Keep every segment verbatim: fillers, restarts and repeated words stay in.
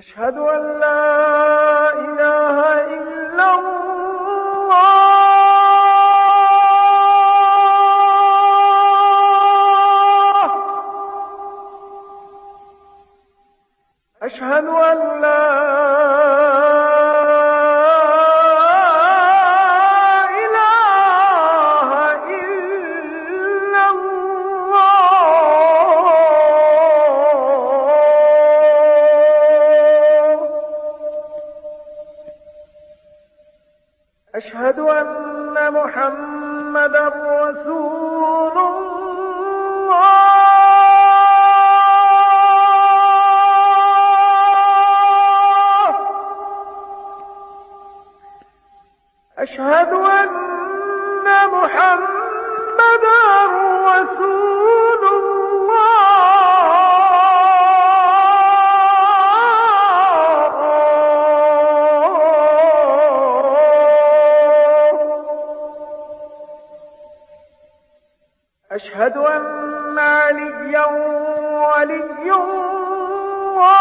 أشهد أن لا إله إلا الله. أشهد أن لا أشهد أن محمدًا رسول الله. أشهد أن محمدًا رسول الله. أشهد أن عليا ولي الله.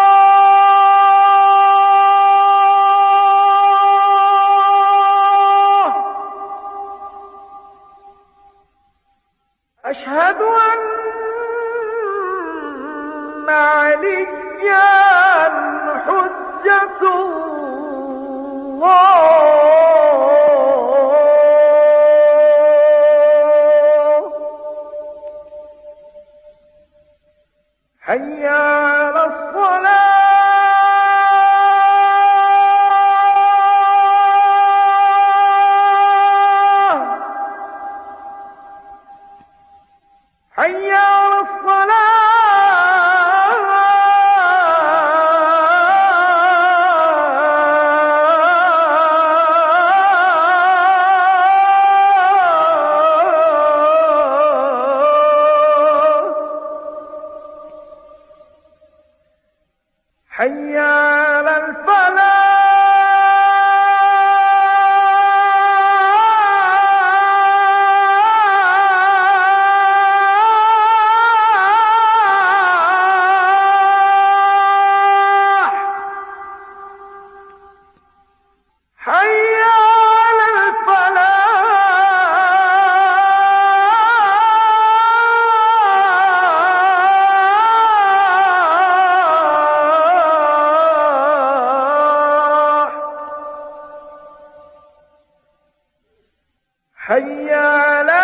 أشهد أن عليا حجة الله. حي على الصلاة. حي على الصلاة. حي على الفلاح. حي على الفلاح. حي على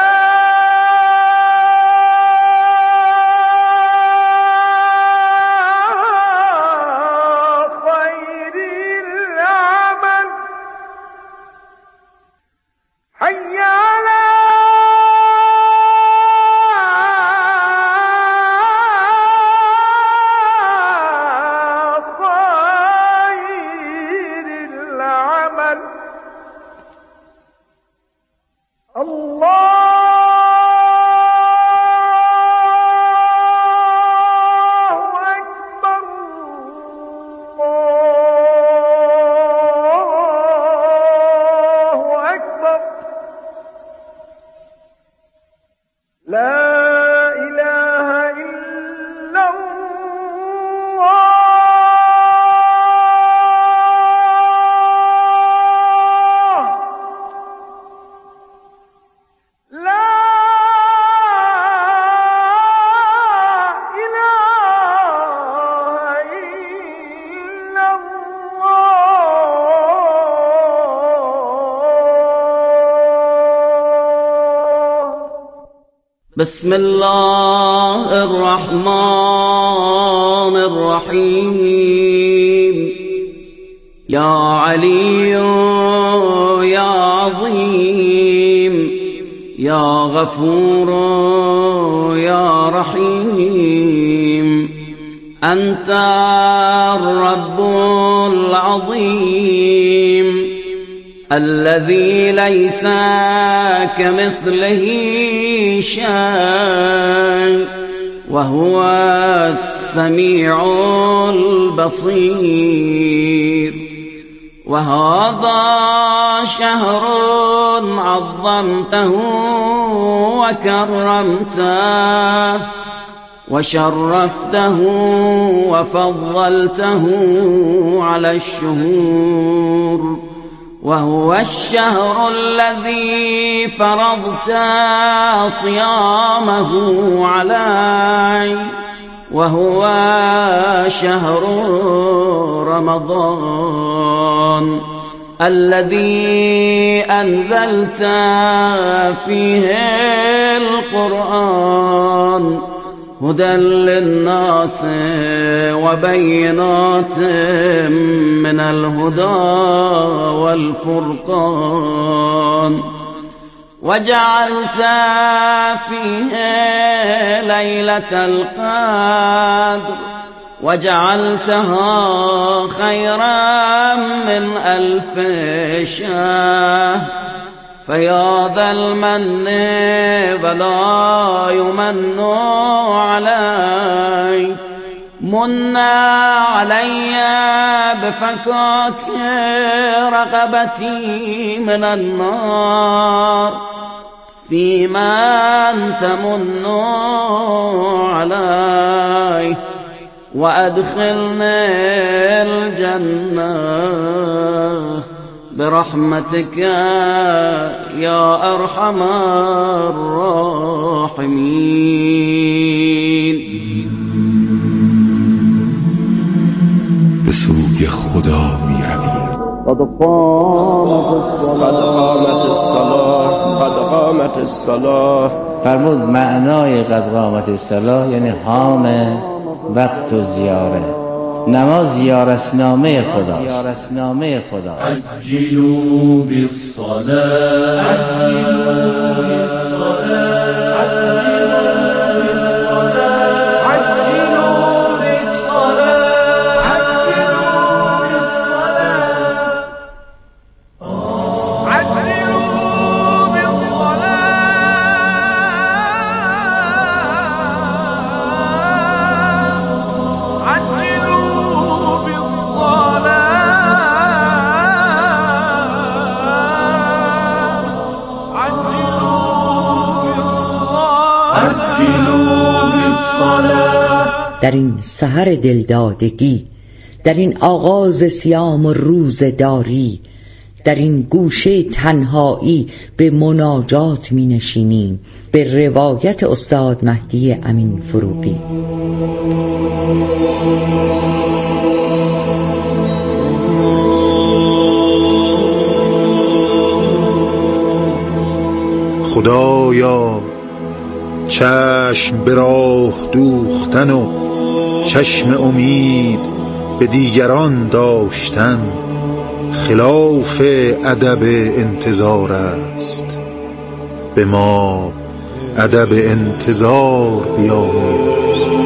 خير العمل. حي على خير العمل. الله أكبر. الله أكبر. لا إله إلا الله. لا إله إلا الله. بسم الله الرحمن الرحيم. يا علي يا عظيم يا غفور يا رحيم. أنت الرب العظيم الذي ليس كمثله شيء وهو السميع البصير. وهذا شهر عظمته وكرمته وشرفته وفضلته على الشهور، وهو الشهر الذي فرضت صيامه علي، وهو شهر رمضان الذي أنزلت فيه القرآن هدى للناس وبينات من الهدى والفرقان، وجعلت فيه ليلة القدر وجعلتها خيرا من ألف شهر، فيا ذا المن ولا يمن علي، من علي بفكاك رقبتي من النار، فيمن تمن علي، وأدخلني الجنة برحمتك يا أرحم الراحمين. به سوی خدا می رویم. قد قامت الصلاة قد قامت الصلاة. فرمود معنای قد قامت الصلاة یعنی حام وقت و زیاره. نماز زیارتنامه خداست. زیارتنامه خداست. عجلوا بالصلاة عجلوا بالصلاة عجلوا بالصلاة عجلوا بالصلاة عجلوا در این سحر دلدادگی، در این آغاز صیام و روزداری، در این گوشه تنهایی به مناجات می نشینیم به روایت استاد مهدی امین فروغی. خدایا چشم به راه دوختن و چشم امید به دیگران داشتن خلاف ادب انتظار است. به ما ادب انتظار بیاموز.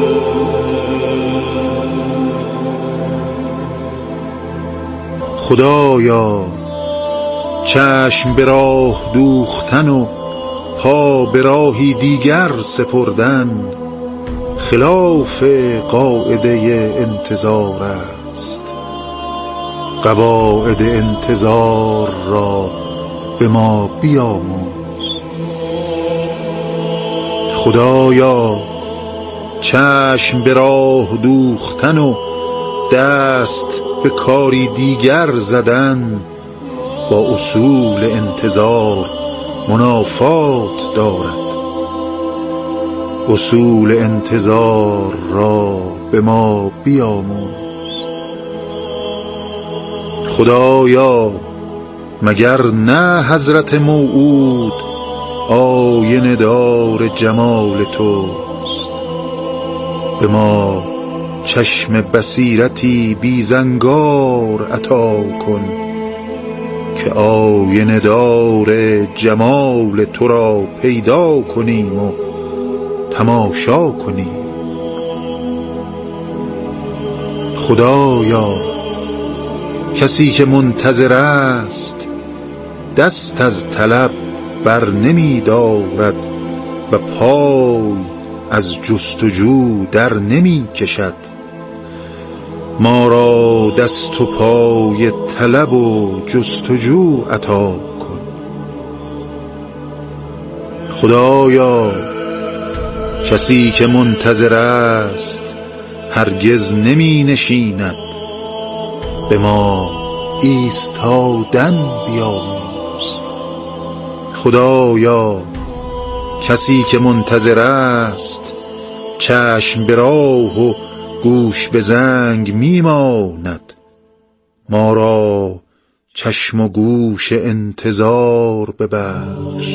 خدایا چشم به راه دوختن و پا به راهی دیگر سپردن خلاف قاعده انتظار است. قواعد انتظار را به ما بیاموز. خدایا چشم به راه دوختن و دست به کاری دیگر زدن با اصول انتظار منافات دارد. اصول انتظار را به ما بیاموز. خدایا مگر نه حضرت موعود آینه دار جمال توست؟ به ما چشم بصیرتی بی زنگار عطا کن که آینه دار جمال تو را پیدا کنیم و تماشا کنیم. خدایا کسی که منتظر است دست از طلب بر نمی دارد و پای از جستجو در نمی کشد. ما را دست و پای طلب و جستجو عطا کن. خدایا کسی که منتظر است هرگز نمی نشیند، به ما ایستادن بیاموز. خدایا کسی که منتظر است چشم به راه و گوش به زنگ میماند، ما را چشم و گوش انتظار ببخش.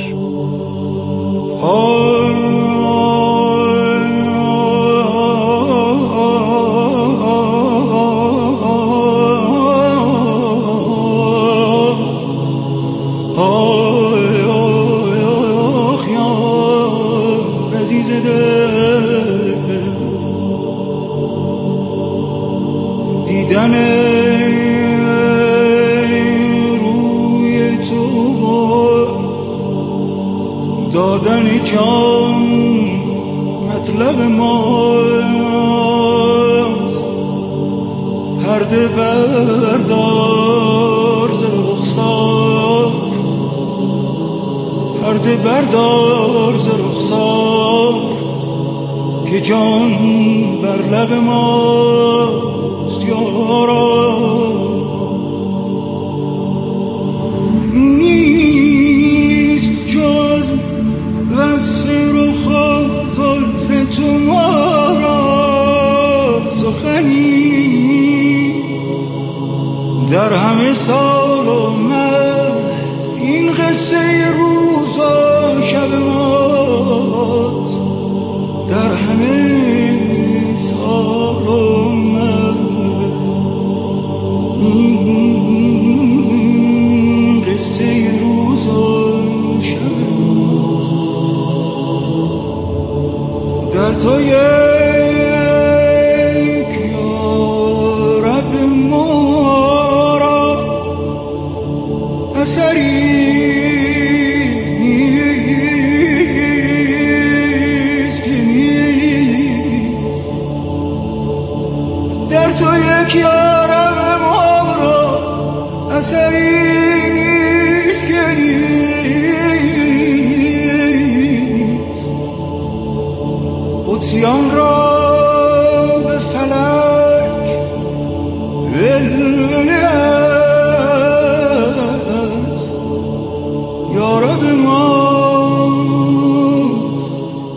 دیدن روی تو دادن کام مطلب ماست، پرده بردار ز رخسار، پرده بردار ز رخسار که جان بر لب ماست یارا. نیست جز وصف رخ و زلف تو ما را سخنی، در همه سال و مه این قصه روز و شب ماست، در همه سال و مه این قصه روز و شب ماست. در تو یک یارب ما را اثری یارم ما را اثری نیست که نیست، قدسیان را به فلک ولوله است، یارب ماست.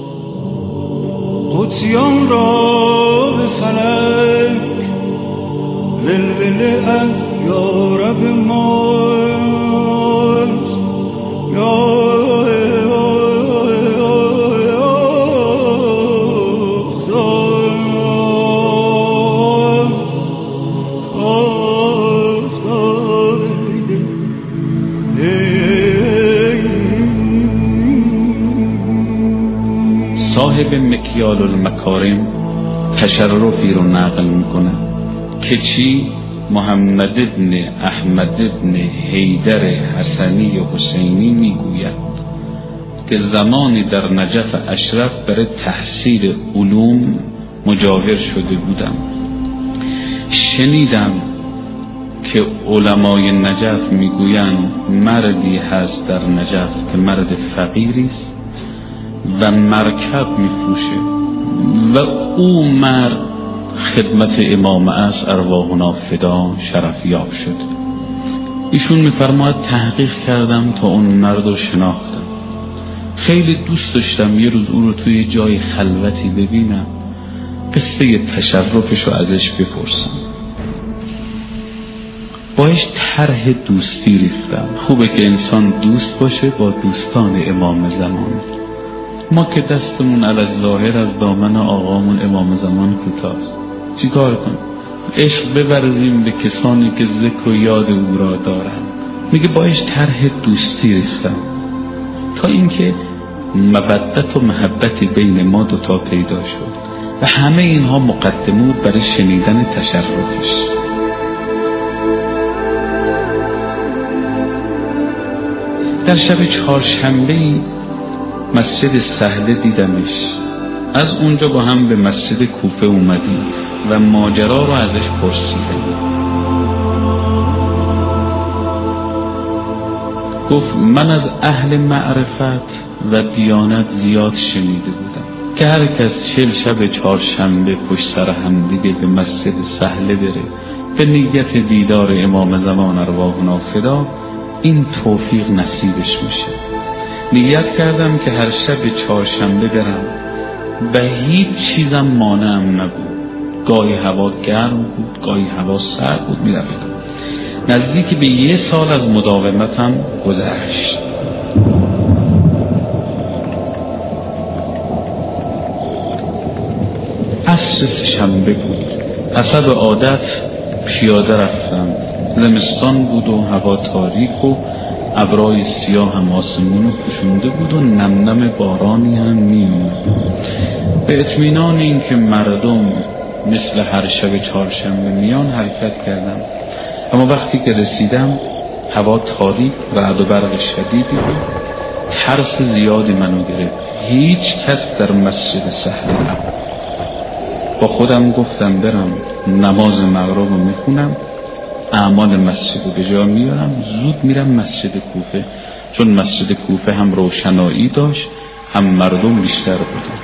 قدسیان را به فلک ولوله از یارب ماست، صاحب مکیال المکارم تشرفی رو نقل میکنه که چی محمد ابن احمد ابن حیدر حسنی و حسینی میگوید که زمانی در نجف اشرف برای تحصیل علوم مجاور شده بودم. شنیدم که علمای نجف میگویند مردی هست در نجف که مرد فقیری است و مرکب میفروشه و او مرد خدمت امام است ارواحنا فدا شرفیاب شد. ایشون میفرماید تحقیق کردم تا اون مرد رو شناختم. خیلی دوست داشتم یه روز او رو توی جای خلوتی ببینم، قصه تشرفش رو ازش بپرسم. باش طرح دوستی ریختم. خوبه که انسان دوست باشه با دوستان امام زمان. ما که دستمون علی ظاهر از دامن آقامون امام زمان کوتاست، چیکار کنیم؟ عشق بورزیم به کسانی که ذکر و یاد او را دارن. میگه باش طرح دوستی ریختم تا اینکه مودت و محبتی بین ما دوتا پیدا شد و همه اینها مقدمه بود برای شنیدن تشرفش. در شب چهارشنبه مسجد سهله دیدمش. از اونجا با هم به مسجد کوفه اومدیم و ماجرا رو ازش پرسیدم. گفت من از اهل معرفت و دیانت زیاد شنیده بودم که هر کس چهل شب چهارشنبه پشت سر هم دیگه به مسجد سهله بره به نیت دیدار امام زمان ارواحنا فدا، این توفیق نصیبش میشه. نیت کردم که هر شب چهارشنبه برم و هیچ چیزم مانعم نبود. گاهی هوا گرم بود، گاهی هوا سرد بود، میرفتم. نزدیک به یه سال از مداومتم گذشت. عصر شنبه بود. حسب عادت پیاده رفتم. زمستان بود و هوا تاریک و ابرای سیاه هم آسمون رو پوشونده بود و نم نم بارانی هم میومد. به اطمینان این که مردم مثل هر شب چهارشنبه میان حرکت کردم. اما وقتی که رسیدم هوا تاریک، رعد و برق شدیدی بود. ترس زیادی منو گرفت. هیچ کس در مسجد سهله نبود. با خودم گفتم برم نماز مغرب رو میخونم، اعمال مسجد رو به جا میارم، زود میرم مسجد کوفه، چون مسجد کوفه هم روشنایی داشت هم مردم بیشتر بودن.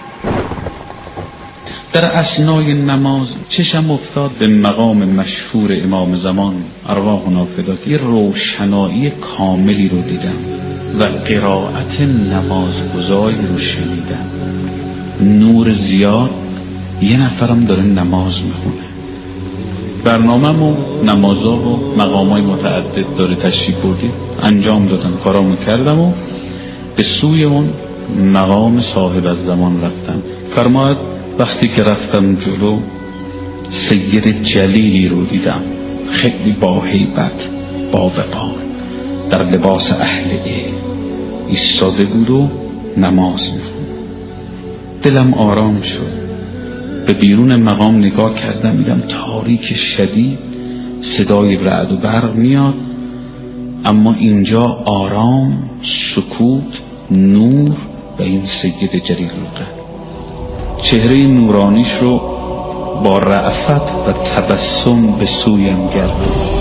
در اثنای نماز چشم افتاد به مقام مشهور امام زمان ارواحنا فدا. یه روشنایی کاملی رو دیدم و قرائت نمازگزاری رو شنیدم. نور زیاد، یه نفرم داره نماز میخونه. برنامه و نمازها و مقامای متعدد داره تشریف بردی انجام دادم، کارامو کردم و به سوی اون مقام صاحب از زمان رفتم. فرماید وقتی که رفتم جلو سید جلیلی رو دیدم، خیلی با هیبت، با وقار، در لباس اهل علم ایستاده بود و نماز میخوند. دلم آرام شد. به بیرون مقام نگاه کردم، دیدم تاریک شدید، صدای رعد و برق میاد، اما اینجا آرام، سکوت، نور و این سید جلیل القدر چهره نورانیش رو با رأفت و تبسم به سویم گردید.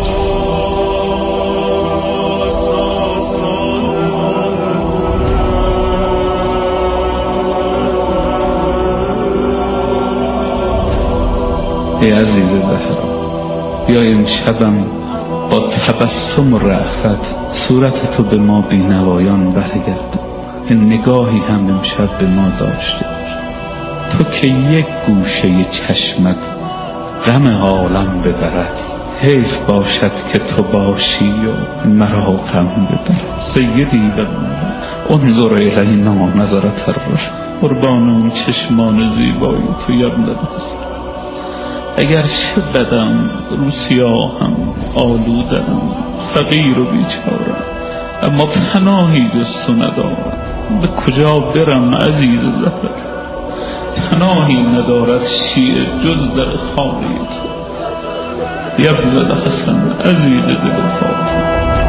ای عزیز زهرا، بیا امشبم با تبسم و رأفت صورت تو به ما بینوایان برگرد. نگاهی هم امشب به ما داشته، تو که یک گوشه چشمت غم عالم ببرد. حیف باشد که تو باشی و مرا غم ببرد. سیدی انظر الینا نظرت الرحم، قربان اون چشمان زیبایی تو یبلد. اگر چه بدم رو سیاهم آلودم، فقیر و بیچارم، اما پناهی جز تو ندارم. به کجا برم عزیز زهر؟ پناهی ندارد شیعه جز در خانه تو. یبلد حسن عزیز دل فاطمه.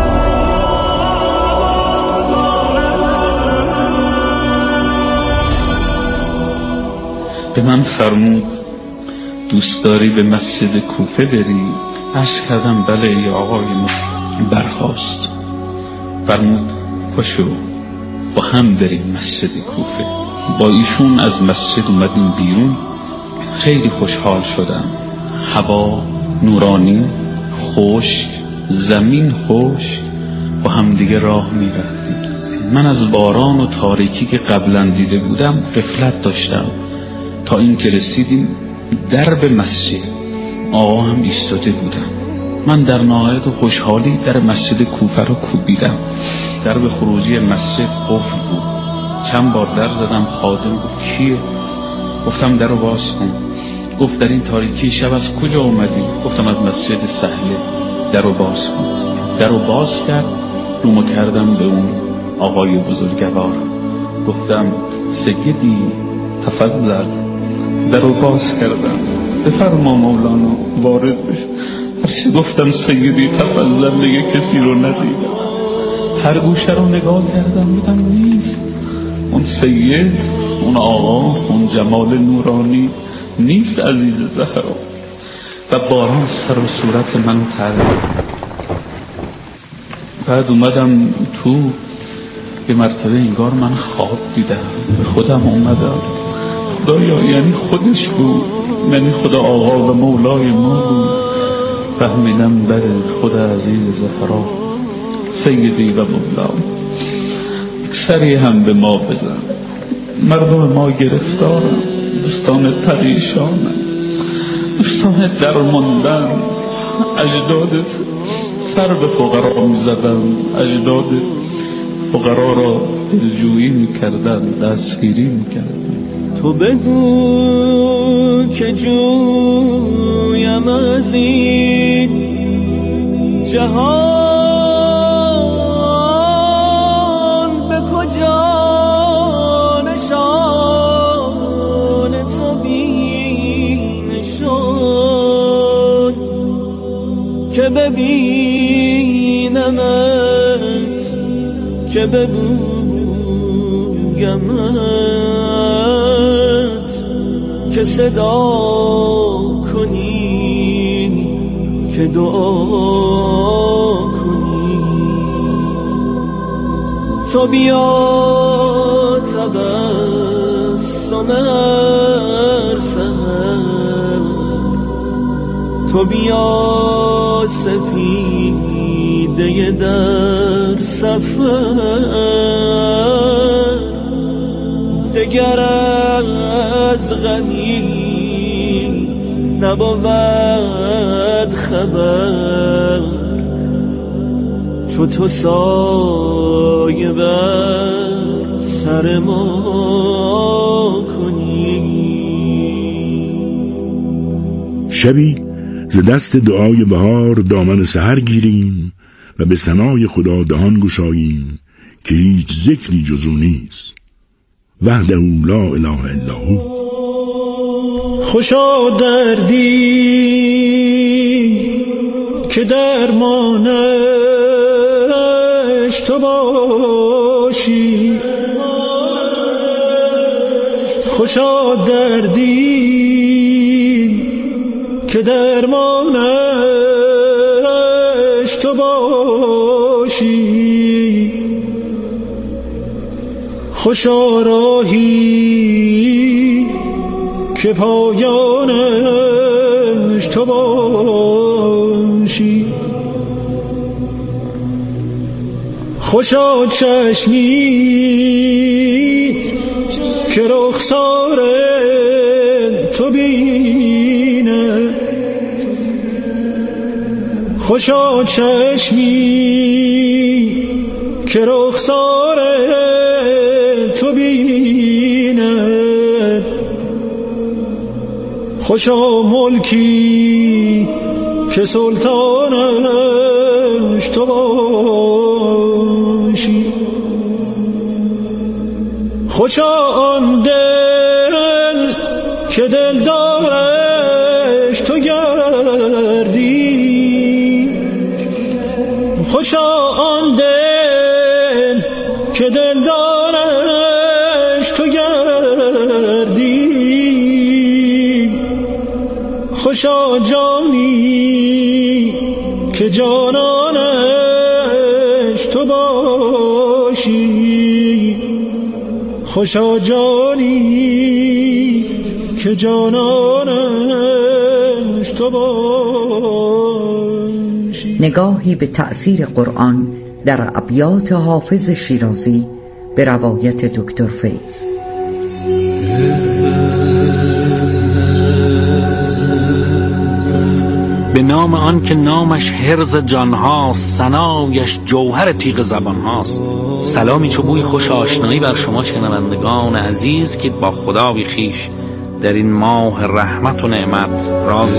به من فرمود دوست داری به مسجد کوفه بری؟ عرض کردم بله ای آقای ما. برخاست، فرمود پاشو با هم بریم مسجد کوفه. با ایشون از مسجد اومدیم بیرون. خیلی خوشحال شدم. هوا نورانی، خشک، زمین خشک، با هم دیگه راه میرفتیم. من از باران و تاریکی که قبلا دیده بودم غفلت داشتم تا این که رسیدیم درب مسجد. آقا هم ایستاده بودم. من در نهایت خوشحالی در مسجد کوفه رو کوبیدم. درب خروجی مسجد قفل بود. چند بار در زدم. خادم گفت کیه؟ گفتم در رو باز کن. گفت در این تاریکی شب از کجا اومدی؟ گفتم از مسجد سهله. در رو باز کن. در رو باز کرد. رومو کردم به اون آقای بزرگوار. گفتم سیدی تفضل. در رو باز کردم. بفرما مولانا وارد بشه. هرچی گفتم سیدی تفضل دیگه کسی رو ندیدم. هر گوشه رو نگاه کردم بودم نیست. اون سید، اون آقا، اون جمال نورانی نیست عزیز زهرا. و باران سر و صورت من ترد. بعد اومدم تو، به مرتبه انگار من خواب دیدم. به خودم اومدم. خدایا یعنی خودش بود، یعنی خدا آقا و مولای ما بود. فهمیدم بله خدا عزیز زهرا سیدی و مولا. سری هم به ما بزن، مردم ما گرفتارن، دوستان پریشانن، دوستان درماندن. اجدادت سر به فقرا می زدن، اجدادت فقرا را دلجویی می کردن، دستگیری می کردن. تو بگو که جویم از این جهان به کجا نشان تو بینشان که ببینمت که ببویمت که صدا کنی که دعا کنی. تو بیا تبسم هر سحر، تو بیا سفیده در سفر، دگر از غمی نبود خبر، چو تو سایه بر سر ما کنی. شبی ز دست دعای بهار دامن سحر گیریم و به ثنای خدا دهان گشاییم که هیچ ذکری جز او نیست. وحده لا اله الا هو. خوشا دردی که درمانش تو باشی، خوشا دردی که درمانش تو باشی، خوشا راهی که پایانش تو باشی، خوشا چشمی که رخسار تو بینه، خوشا چشمی که رخسار تو بیند، خوشا ملکی که سلطانش تو باشی، خوشا آن دل که دلدارش تو گردی، خوشا آن دل که دلدارش تو گردی، خوشا جانی که جانانش تو باشی، خوشا جانی که جانانش تو باشی. نگاهی به تأثیر قرآن در ابیات حافظ شیرازی به روایت دکتر فیض. به نام آن که نامش حرز جان هاست، ثنایش جوهر تیغ زبان هاست. سلامی چو بوی خوش آشنایی بر شما شنوندگان عزیز که با خدای خویش در این ماه رحمت و نعمت راز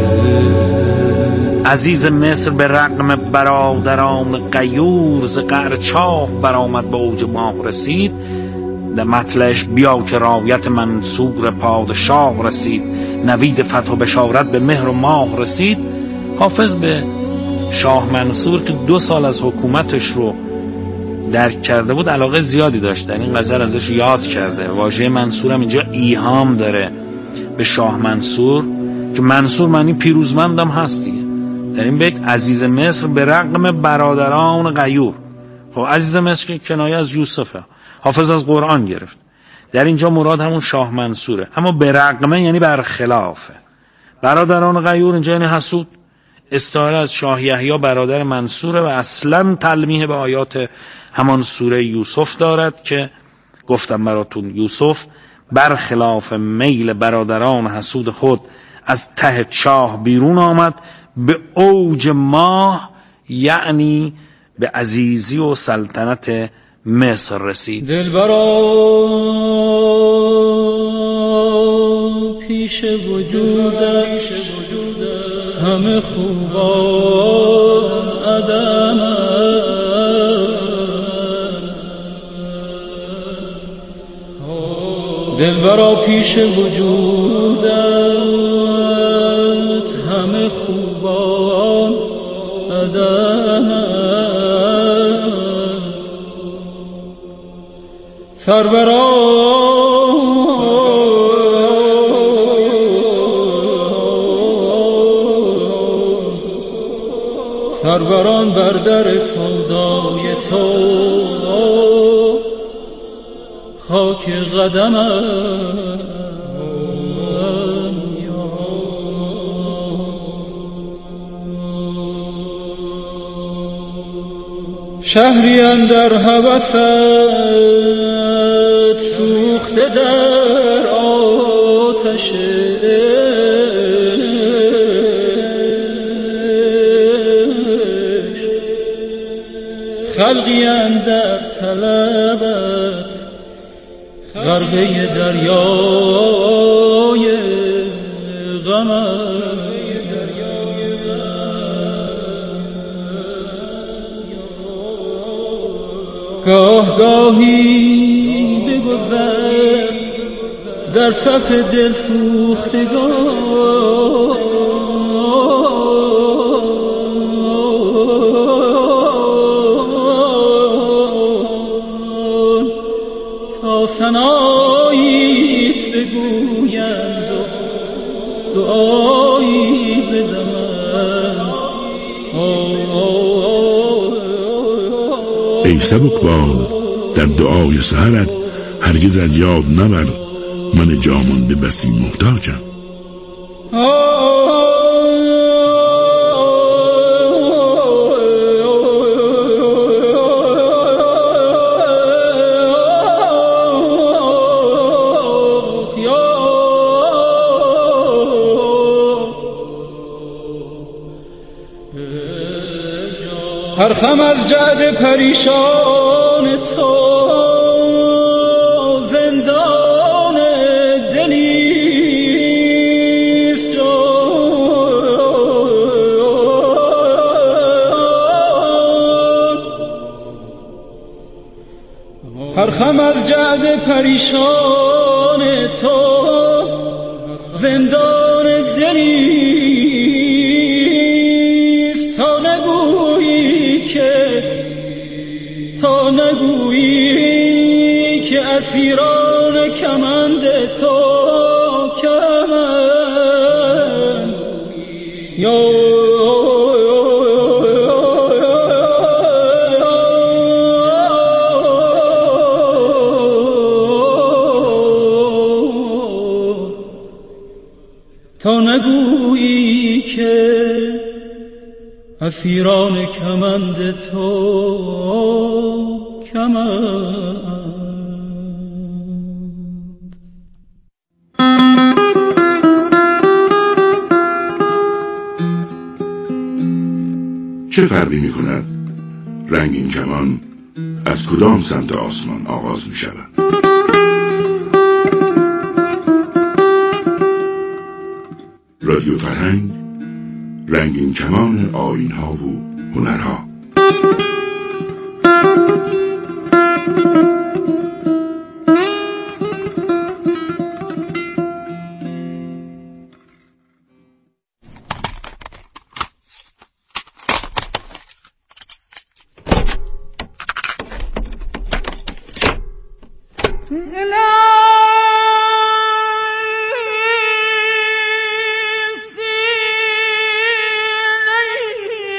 عزیز مصر به رغم برادران غیور، ز قعر چاه برآمد به اوج ماه رسید. در مطلعش بیا که رایت منصور پادشاه رسید، نوید فتح و بشارت به مهر و ماه رسید. حافظ به شاه منصور که دو سال از حکومتش رو درک کرده بود علاقه زیادی داشت، در این غزل ازش یاد کرده. واژه منصور هم اینجا ایهام داره به شاه منصور که منصور معنی پیروزمندم هست دیگه. در این بیت عزیز مصر به رغم برادران غیور، خب عزیز مصر که کنایه از یوسفه، حافظ از قرآن گرفت. در اینجا مراد همون شاه منصوره، اما به رغمه یعنی برخلافه. برادران غیور اینجا یعنی حسود. استعاره از شاه یحیی برادر منصوره و اصلا تلمیح به آیات همان سوره یوسف دارد که گفتم براتون. یوسف برخلاف میل برادران حسود خود از ته چاه بیرون آمد، به اوج ماه یعنی به عزیزی و سلطنت مصر رسید. دلبرا پیش وجودش همه خوبان عدمند، دلبرا پیش وجودت همه خوبان عدمند، سربران سربران بر در سودای تو خاک قدمم. شهری اندر هوست سوخته در آتش خلقی اندر طلبت غرقه دریای غمت. گاه گاهی بگذر در صف دل سوختگان، تا ثناییت بگویند و دعایی بدمند. ای سبکبار در دعای سحرت هرگز از یاد نبر من جامانده بسی محتاجم. هر خم از جعد پریشان تو زندان دلیست جان. هر خم از جعد پریشان تو زندان دلیست، تا نگویی که تا نگویی که اسیران کمند تو کمند یا تا نگویی که اسیران کمند تو کمند. چه فرقی می کند رنگین کمان از کدام سمت آسمان آغاز می شود؟ رادیو فرهنگ، رنگین کمان آیین‌ها و هنرها. لا